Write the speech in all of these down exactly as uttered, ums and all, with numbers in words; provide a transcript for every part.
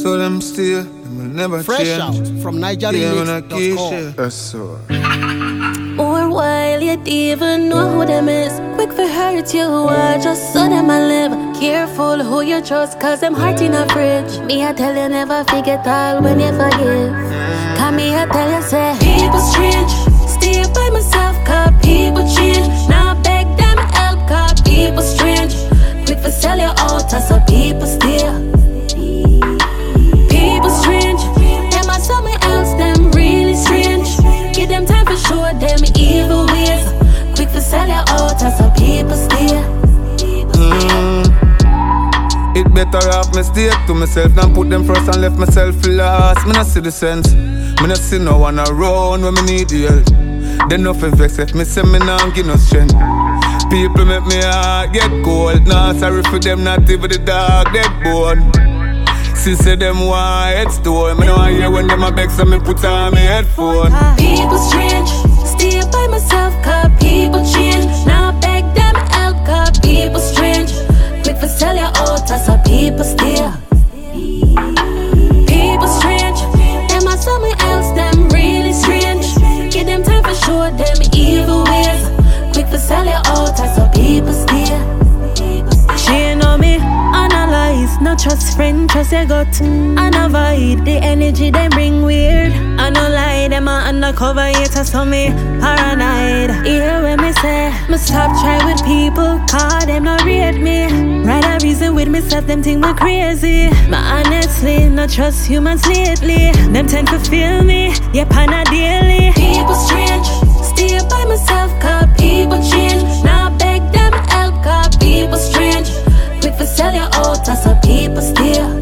So them still, them will never Fresh change. out from Niger Remix dot com. That's so. Or while you don't even know who them is, quick for hurt you, I just so them I live. Careful who you trust, cause them heart in a fridge. Me I tell you never forget all when you forgive. Cause me I tell you say, people strange, stay by myself cause people change. Now beg them help cause people strange. Quick for sell you out so people steal. People strange, them are something else, them really strange. Give them time for show them evil ways. Quick for sell you out so people steal. Mm. It better off me stay to myself than put them first and left myself last. Me not see the sense, me not see no one around when me need the help. They no fi vex if me say me nah give no strength. People make me heart get cold. Nah sorry for them, not even the dog dead bone. Since say them want headstone, me no want hear when them a beg so me put on me headphone. People strange, stay by myself cause people change. Now beg them help cause people strange. Quick for sell you out so people steal. People strange, them are something else, them really strange. Give them time for show them evil ways. Quick for sell you out so people steal. She know me, analyze, not trust friend, trust your gut. And avoid the energy they bring weird. I no lie, them a undercover haters so me paranoid. Hear when me say, me stop try with people, cause them not rate me. Rather reason with myself, them think me crazy. But honestly, not trust humans lately. Them tend to feel me, yep, on a daily. People strange, stay by myself cause people change. Now beg them help cause people strange. Quick for sell you out so people steal.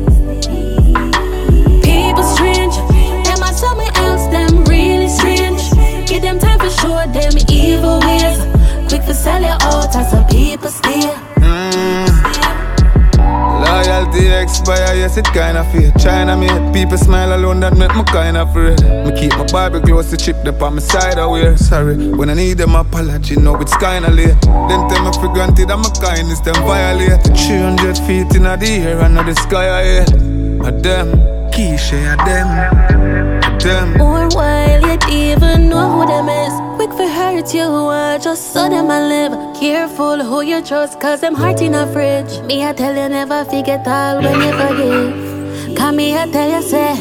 People strange, them are something else, them really strange. Give them time for show them evil ways. Quick for sell you out so people steal. Mm. Loyalty expire, yes it kinda fade. China made people smile alone, that make me kinda afraid. Me keep my Bible close to chip them on my side away. Sorry, when I need them apology, know it's kinda late. Them tell me for granted that my kindness them violate. three hundred feet in the air and the sky ahead. A them, Keisha, a them, a them. Or while you don't even know who them is, quick for hurt you, I just so them I live. Careful who you trust, cause them heart in a fridge. Me I tell you never forget all when you forgive. Cause me I tell you say,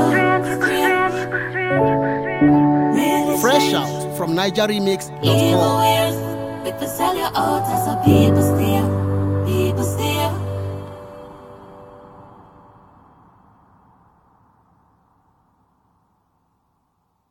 Fresh out from Niger Remix dot evil com. ways. Quick for sell you out so people steal.